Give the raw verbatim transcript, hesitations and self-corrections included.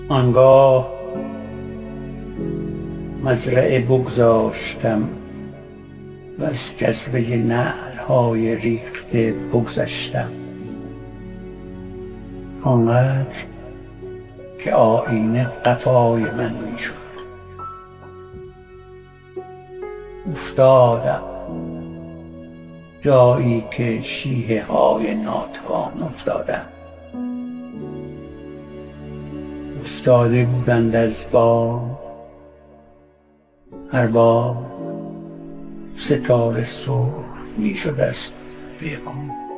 آنگاه مزرعه بگذاشتم و از جذبه نعل‌های ریخته بگذشتم، آنقدر که آینه قفای من میشد. افتادم جایی که شیهه های ناتوان افتادم، افتاده بودند از بام، هر بام ستاره سرخ می شد از پیغام.